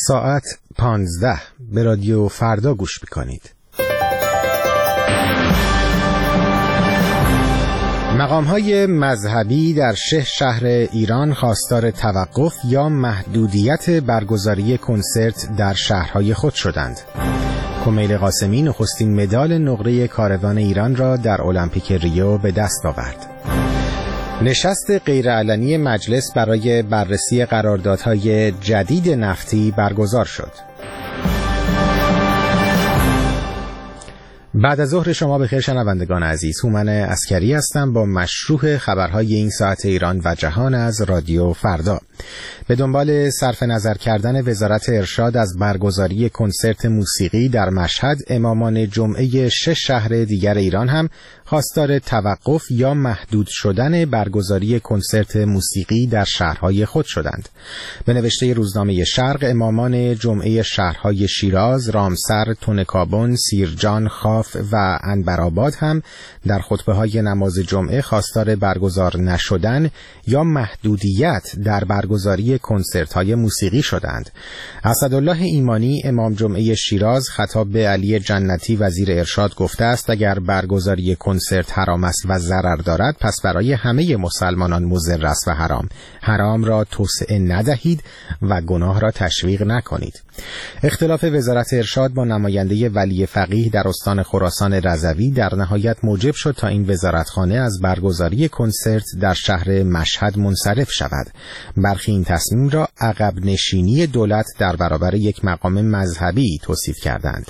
ساعت 15 به رادیو فردا گوش میکنید. مقام‌های مذهبی در 6 شهر ایران خواستار توقف یا محدودیت برگزاری کنسرت در شهرهای خود شدند. کمیل قاسمی نخستین مدال نقره کاروان ایران را در المپیک ریو به دست آورد. نشست غیرعلنی مجلس برای بررسی قراردادهای جدید نفتی برگزار شد. بعد از ظهر شما بخیر شنوندگان عزیز، هومن عسکری هستم با مشروع خبرهای این ساعت ایران و جهان از رادیو فردا. به دنبال صرف نظر کردن وزارت ارشاد از برگزاری کنسرت موسیقی در مشهد، امامان جمعه 6 شهر دیگر ایران هم خواستار توقف یا محدود شدن برگزاری کنسرت موسیقی در شهرهای خود شدند. به نوشته روزنامه شرق، امامان جمعه شهرهای شیراز، رامسر، تونکابن، سیرجان، خاف و عنبرآباد هم در خطبه‌های نماز جمعه خواستار برگزار نشدن یا محدودیت در برگزاری کنسرت‌های موسیقی شدند. اسدالله ایمانی امام جمعه شیراز خطاب به علی جنتی وزیر ارشاد گفته است اگر برگزاری کنسرت حرام است و ضرر دارد، پس برای همه مسلمانان مضر است و حرام را توسعه ندهید و گناه را تشویق نکنید. اختلاف وزارت ارشاد با نماینده ولی فقیه در استان خراسان رضوی در نهایت موجب شد تا این وزارتخانه از برگزاری کنسرت در شهر مشهد منصرف شود. برخی این تصمیم را عقب نشینی دولت در برابر یک مقام مذهبی توصیف کردند.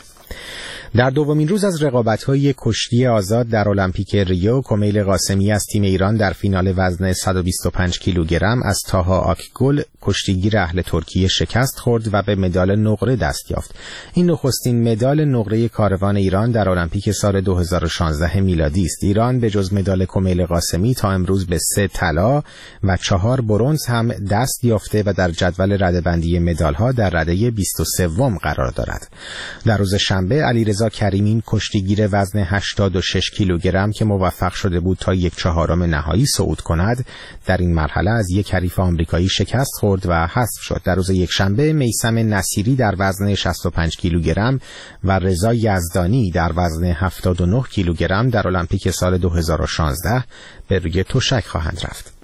در دومین روز از رقابت‌های کشتی آزاد در المپیک ریو، کمیل قاسمی از تیم ایران در فینال وزن 125 کیلوگرم از طاها آکگل کشتیگیر اهل ترکیه شکست خورد و به مدال نقره دست یافت. این نخستین مدال نقره کاروان ایران در المپیک سال 2016 میلادی است. ایران به جز مدال کمیل قاسمی تا امروز به 3 طلا و 4 برنز هم دست یافته و در جدول رده‌بندی مدال‌ها در رده 23م قرار دارد. در روز شنبه علیرضا کریمی کشتیگیر وزن 86 کیلوگرم که موفق شده بود تا 1/4 نهایی صعود کند، در این مرحله از یک حریف آمریکایی شکست خورد و حذف شد. در روز یکشنبه میثم نصیری در وزن 65 کیلوگرم و رضا یزدانی در وزن 79 کیلوگرم در المپیک سال 2016 به روی تشک خواهند رفت.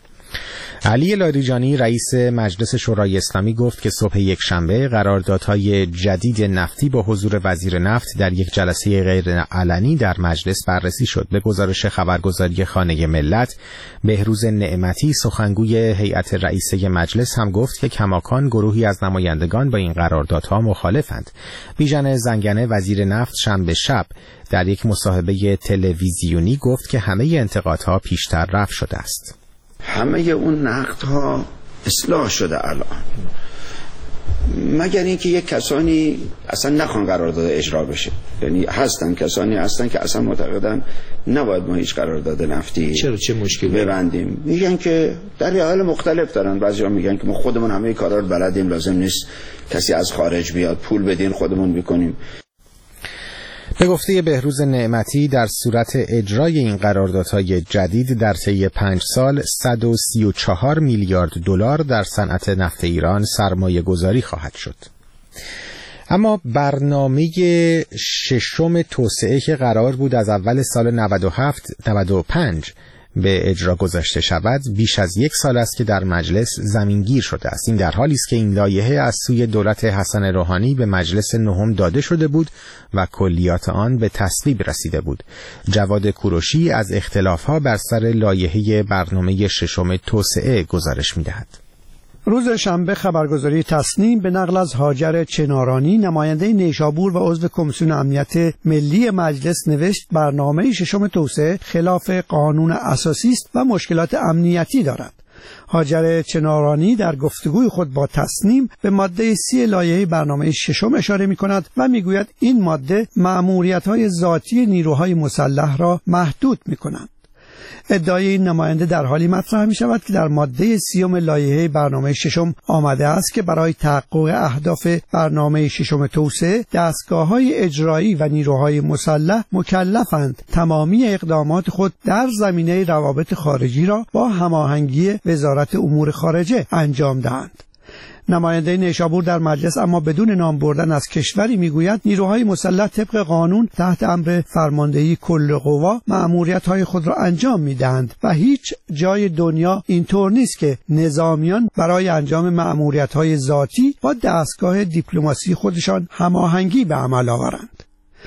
علی لاریجانی رئیس مجلس شورای اسلامی گفت که صبح یکشنبه قراردادهای جدید نفتی با حضور وزیر نفت در یک جلسه غیرعلنی در مجلس بررسی شد. به گزارش خبرگزاری خانه ملت، بهروز نعمتی سخنگوی هیئت رئیسه مجلس هم گفت که کماکان گروهی از نمایندگان با این قراردادها مخالفند. بیژن زنگنه وزیر نفت شنبه شب در یک مصاحبه تلویزیونی گفت که همه انتقادها پیشتر رفع شده است. همه اون نقدها اصلاح شده الان، مگر اینکه یک کسانی اصلا نخوان قرارداد اجرا بشه. یعنی کسانی هستن که اصلا معتقدن نباید ما هیچ قرارداد نفتی چه مشکلی ببندیم. میگن که در حال مختلف دارن، بعضیا میگن که ما خودمون همه کارا رو بلدیم، لازم نیست کسی از خارج بیاد پول بدین، خودمون میکنیم. به گفته بهروز نعمتی در صورت اجرای این قراردادهای جدید در طی 5 سال 134 میلیارد دلار در صنعت نفت ایران سرمایه گذاری خواهد شد. اما برنامه ششم توسعه که قرار بود از اول سال 97-95 به اجرا گذاشته شود، بیش از 1 سال است که در مجلس زمینگیر شده است. این در حالی است که این لایحه از سوی دولت حسن روحانی به مجلس نهم داده شده بود و کلیات آن به تصویب رسیده بود. جواد کوروشی از اختلاف‌ها بر سر لایحه برنامه ششم توسعه گزارش می‌دهد. روز شنبه خبرگزاری تصنیم به نقل از هاجر چنارانی نماینده نیشابور و عضو کمیسیون امنیت ملی مجلس نوشت برنامه ششم توسعه خلاف قانون اساسی است و مشکلات امنیتی دارد. هاجر چنارانی در گفتگوی خود با تصنیم به ماده 30 لایحه برنامه ششم اشاره می‌کند و می‌گوید این ماده مأموریت‌های ذاتی نیروهای مسلح را محدود می‌کند. ادعای این نماینده در حالی مطرح می شود که در ماده 30 لایحه برنامه ششم آمده است که برای تحقق اهداف برنامه ششم توسعه دستگاه‌های اجرایی و نیروهای مسلح مکلفند تمامی اقدامات خود در زمینه روابط خارجی را با هماهنگی وزارت امور خارجه انجام دهند. نماینده نیشابور در مجلس اما بدون نام بردن از کشوری میگوید نیروهای مسلح طبق قانون تحت امر فرماندهی کل قوا مأموریت‌های خود را انجام می‌دهند و هیچ جای دنیا اینطور نیست که نظامیان برای انجام مأموریت‌های ذاتی با دستگاه دیپلماسی خودشان هماهنگی به عمل آورند.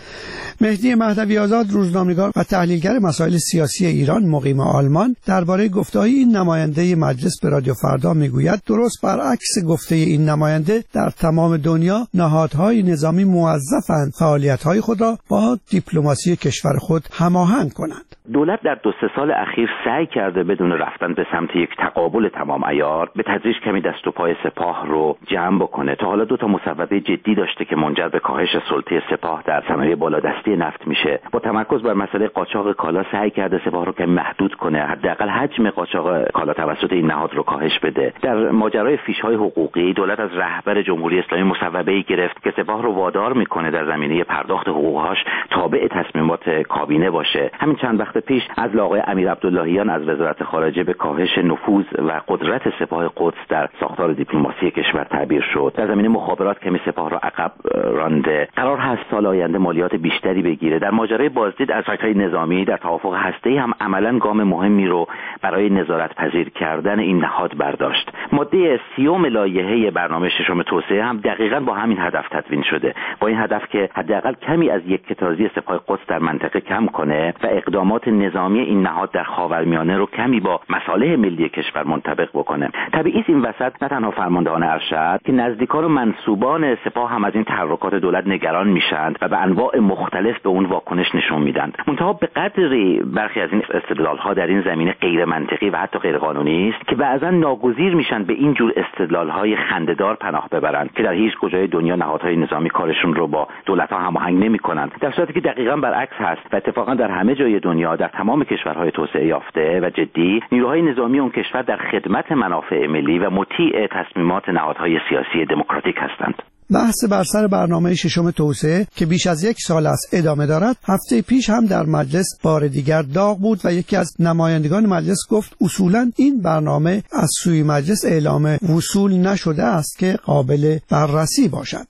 مهدی مهدوی آزاد، روزنامه‌نگار و تحلیلگر مسائل سیاسی ایران مقیم آلمان، درباره گفته‌های این نماینده مجلس به رادیو فردا میگوید درست برعکس گفته این نماینده در تمام دنیا نهادهای نظامی موظفند فعالیت‌های خود را با دیپلماسی کشور خود هماهنگ کنند. دولت در 2-3 سال اخیر سعی کرده بدون رفتن به سمت یک تقابل تمام عیار به تدریج کمی دست و پای سپاه رو جمع بکنه. تا حالا 2 مصوبه جدی داشته که منجر به کاهش سلطه سپاه در صنایع بالادستی نفت میشه. با تمرکز بر مسئله قاچاق کالا سعی کرده سپاه رو که محدود کنه، حداقل حجم قاچاق کالا توسط این نهاد رو کاهش بده. در ماجرای فیش‌های حقوقی دولت از رهبر جمهوری اسلامی مصوبه‌ای گرفت که سپاه رو وادار میکنه در زمینه پرداخت حقوق‌هاش تابع تصمیمات کابینه باشه. همین چند وقت پیش از آقای امیر عبداللهیان از وزارت خارجه به کاهش نفوذ و قدرت سپاه قدس در ساختار دیپلماسی کشور تعبیر شد. در زمینه مخابرات کمی سپاه را عقب رانده. قرار هست سال آینده مالیات بیشتری بگیره. در ماجرای بازدید از فکرهای نظامی در توافق هسته‌ای هم عملاً گام مهمی رو برای نظارت پذیر کردن این نهاد برداشت. ماده 30 لایحه برنامه ششم توسعه هم دقیقاً با همین هدف تدوین شده، با این هدف که حداقل کمی از یکتازی سپاه قدس در منطقه کم کنه و اقدامات نظامی این نهاد در خاورمیانه رو کمی با مصالح ملی کشور منطبق بکنه. طبیعی است این وسط نه تنها فرماندهان ارشد که نزدیکان و منسوبان سپاه هم از این تحرکات دولت نگران میشن و به انواع مختلف به اون واکنش نشون میدن. منتها به قدری برخی از این استدلال‌ها در این زمینه غیر منطقی و حتی غیر قانونی است که بعضا ناگزیر میشن به این جور استدلال‌های خنده‌دار پناه ببرند که در هیچ کجای دنیا نهادهای نظامی کارشون رو با دولت‌ها هماهنگ نمی‌کنند، در صورتی که دقیقاً برعکس هست و اتفاقاً در همه جای دنیا در تمام کشورهای توسعه یافته و جدی نیروهای نظامی اون کشور در خدمت منافع ملی و مطیع تصمیمات نهادهای سیاسی دموکراتیک هستند. بحث بر سر برنامه ششم توسعه که بیش از 1 سال است ادامه دارد، هفته پیش هم در مجلس بار دیگر داغ بود و یکی از نمایندگان مجلس گفت اصولاً این برنامه از سوی مجلس اعلام وصول نشده است که قابل بررسی باشد.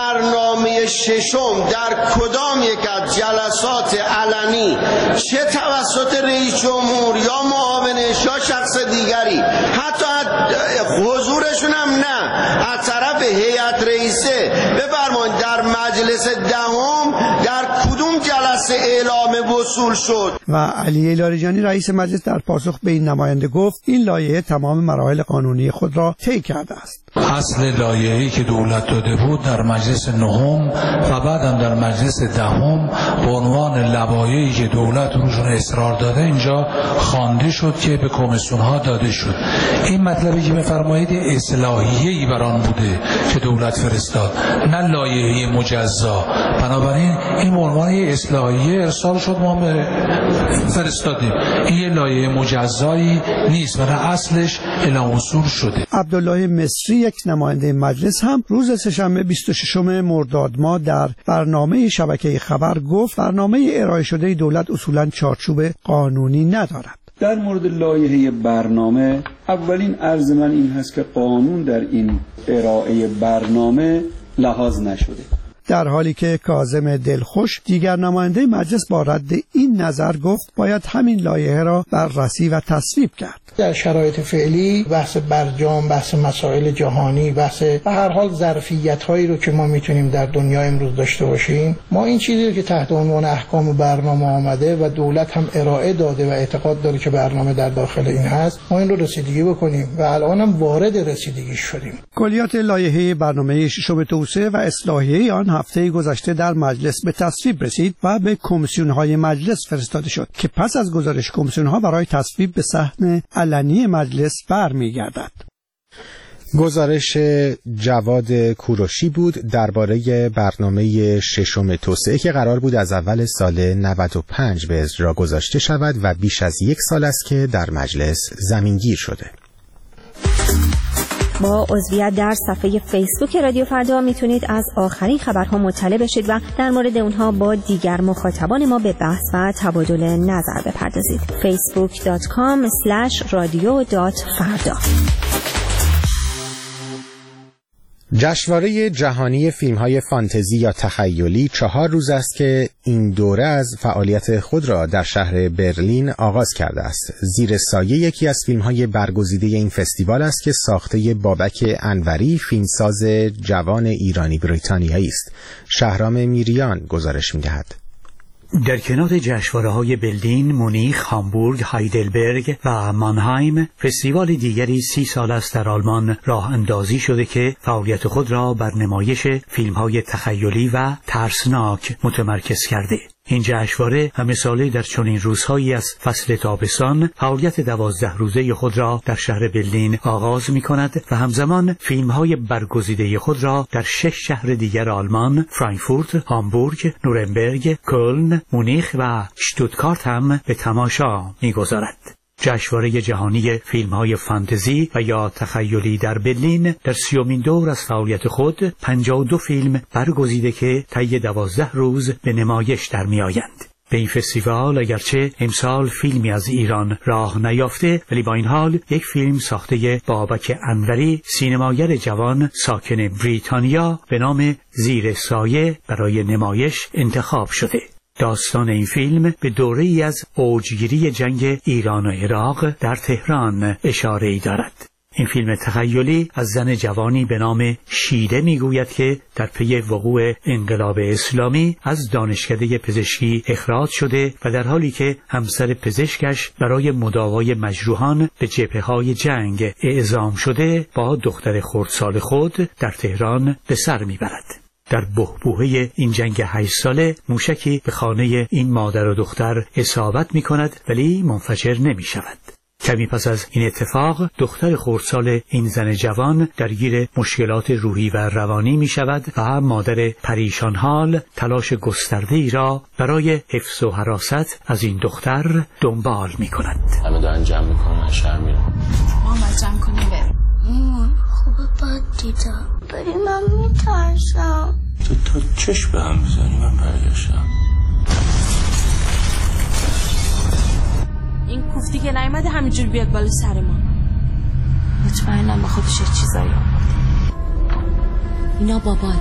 برنامه ششم در کدام یک از جلسات علنی چه توسط رئیس جمهور یا معاونش یا شخص دیگری، حتی حضورشون هم نه، از طرف هیئت رئیسه بفرمایید در مجلس دهم در کدوم جلسه اعلام وصول شد؟ و علی لاریجانی رئیس مجلس در پاسخ به این نماینده گفت این لایحه تمام مراحل قانونی خود را طی کرده است. اصل لایحه‌ای که دولت داده بود در مجلس نهم و بعدم در مجلس دهم به عنوان لوایحی که دولت روشون اصرار داده اینجا خوانده شد که به کمیسیون‌ها داده شد. این مطلبی که می‌فرمایید اصلاحیه‌ای بران بوده که دولت فرستاد، نه لایحه مجزا. بنابراین این به عنوان اصلاحیه ارسال شد، ما فرستادیم. این یه لایحه مجزایی نیست و نه اصلش اعلام وصول شده. عبدالله مصری، یک نماینده مجلس، هم روز سه‌شنبه 26 مرداد ماه در برنامه شبکه خبر گفت برنامه ارائه شده دولت اصولاً چارچوب قانونی ندارد. در مورد لایحه برنامه اولین عرض من این هست که قانون در این ارائه برنامه لحاظ نشده، در حالی که کاظم دلخوش، دیگر نماینده مجلس، با رد این نظر گفت باید همین لایحه را بررسی و تصویب کرد. در شرایط فعلی بحث برجام، بحث مسائل جهانی، بحث به هر حال ظرفیت‌هایی رو که ما میتونیم در دنیا امروز داشته باشیم، ما این چیزی رو که تحت عنوان احکام برنامه آمده و دولت هم ارائه داده و اعتقاد داره که برنامه در داخل این هست، ما این رو رسیدگی بکنیم و الان هم وارد رسیدگی شدیم. کلیات لایحه برنامه ششم توسعه و اصلاحیه آن هفته گذشته در مجلس به تصویب رسید و به کمیسیون‌های مجلس فرستاده شد که پس از گزارش کمیسیون‌ها برای تصویب به صحن علنی مجلس برمیگردد. گزارش جواد کوروشی بود درباره برنامه ششم توسعه که قرار بود از اول سال 95 به اجرا گذاشته شود و بیش از 1 سال است که در مجلس زمینگیر شده. با عضویت در صفحه فیسبوک رادیو فردا میتونید از آخرین خبرها مطلع بشید و در مورد اونها با دیگر مخاطبان ما به بحث و تبادل نظر بپردازید. facebook.com/radio.farda جشنواره جهانی فیلم‌های فانتزی یا تخیلی 4 روز است که این دوره از فعالیت خود را در شهر برلین آغاز کرده است. زیر سایه یکی از فیلم‌های برگزیده این فستیوال است که ساخته بابک انوری، فیلمساز جوان ایرانی بریتانیایی است. شهرام میریان گزارش می‌دهد. در کنار جشنواره‌های برلین، مونیخ، هامبورگ، هایدلبرگ و مانهایم، فستیوال دیگری 30 سال است در آلمان راه اندازی شده که فعالیت خود را بر نمایش فیلم‌های تخیلی و ترسناک متمرکز کرده. این جشنواره همساله در چنین روزهایی از فصل تابستان فعالیت 12 روزه خود را در شهر برلین آغاز می‌کند و همزمان فیلم‌های برگزیده خود را در 6 شهر دیگر آلمان، فرانکفورت، هامبورگ، نورنبرگ، کلن، مونیخ و شتوتگارت هم به تماشا می‌گذارد. جشنواره جهانی فیلم‌های فانتزی و یا تخیلی در برلین در 30مین دور از فعالیت خود 52 فیلم برگزیده که طی 12 روز به نمایش در می‌آیند. به این فستیوال اگرچه امسال فیلمی از ایران راه نیافته، ولی با این حال یک فیلم ساخته بابک انوری، سینماگر جوان ساکن بریتانیا به نام زیر سایه برای نمایش انتخاب شده. داستان این فیلم به دوره‌ای از اوجگیری جنگ ایران و عراق در تهران اشاره‌ای دارد. این فیلم تخیلی از زن جوانی به نام شیده میگوید که در پی وقوع انقلاب اسلامی از دانشکده پزشکی اخراج شده و در حالی که همسر پزشکش برای مداوای مجروحان به جبهه‌های جنگ اعزام شده با دختر خردسال خود در تهران به سر میبرد. در بحبوحه این جنگ 8 ساله موشکی به خانه این مادر و دختر اصابت می کند ولی منفجر نمی شود. کمی پس از این اتفاق دختر خردسال این زن جوان درگیر مشکلات روحی و روانی می شود و مادر پریشان حال تلاش گسترده ای را برای حفظ و حراست از این دختر دنبال می کند. همه دارن جمع می کنن، شهر می رون. ماما جمع کنیم بریم. خوبه باد دیدم بریم، من میترسم. تو تا چشم به هم بزنی من برگشتم. این کوفتی که نیامده همینجور بیاد بالا سر ما. مطمئنم با خودش چیزایی آورده. اینا بابات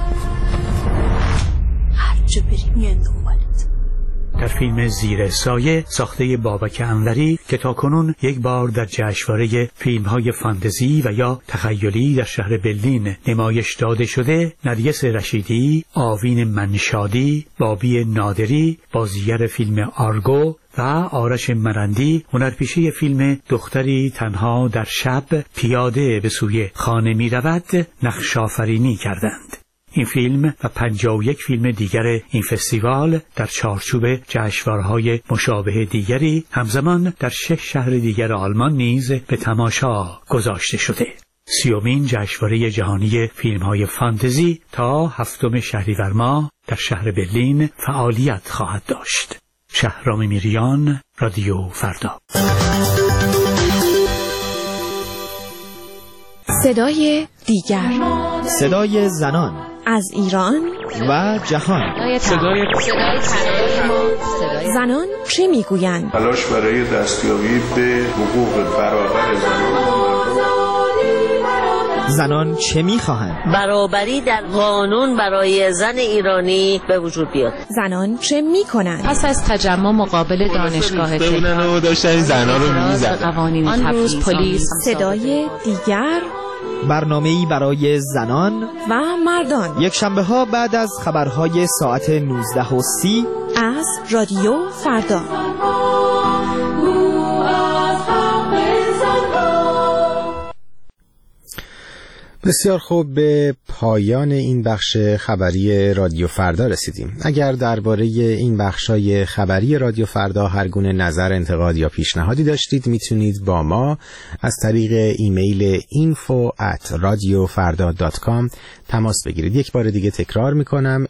هر جا بریم میان دنبالت. در فیلم زیر سایه ساخته بابک انوری که تاکنون یک بار در جشنواره فیلم‌های فانتزی و یا تخیلی در شهر برلین نمایش داده شده، نرگس رشیدی، آوین منشادی، بابی نادری، بازیگر فیلم آرگو و آرش مرندی هنرپیشه فیلم دختری تنها در شب پیاده به سوی خانه می رود نقش آفرینی کردند. این فیلم و 51 فیلم دیگر این فستیوال در چارچوب جشنواره‌های مشابه دیگری همزمان در 6 شهر دیگر آلمان نیز به تماشا گذاشته شده. 30مین جشنواره جهانی فیلم‌های فانتزی تا 7 شهریور ماه در شهر برلین فعالیت خواهد داشت. شهرام میریان، رادیو فردا. صدای دیگر، صدای زنان از ایران و جهان. صدای زنان چه میگویند؟ تلاش برای دستیابی به حقوق برابر زنان چه میخواهند؟ برابری در قانون برای زن ایرانی به وجود بیاد. زنان چه میکنند؟ پس از تجمع مقابل دانشگاه تهران داشتن زنان رو میزدن. آن روز پلیس. صدای دیگر، برنامه‌ای برای زنان و مردان، یک شنبه ها بعد از خبرهای ساعت 19:30 از رادیو فردا. بسیار خوب، به پایان این بخش خبری رادیو فردا رسیدیم. اگر درباره این بخشای خبری رادیو فردا هر گونه نظر، انتقاد یا پیشنهادی داشتید میتونید با ما از طریق ایمیل info@radiofarda.com تماس بگیرید. یک بار دیگه تکرار میکنم،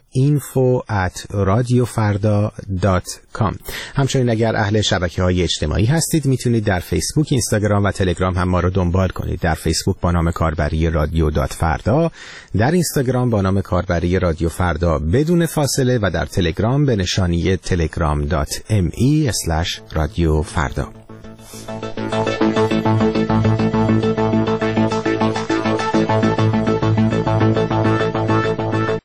info@radiofarda.com. همچنین اگر اهل شبکه‌های اجتماعی هستید میتونید در فیسبوک، اینستاگرام و تلگرام هم ما رو دنبال کنید. در فیسبوک با نام کاربری رادیو فردا، در اینستاگرام با نام کاربری رادیو فردا بدون فاصله و در تلگرام به نشانی telegram.me/رادیو فردا.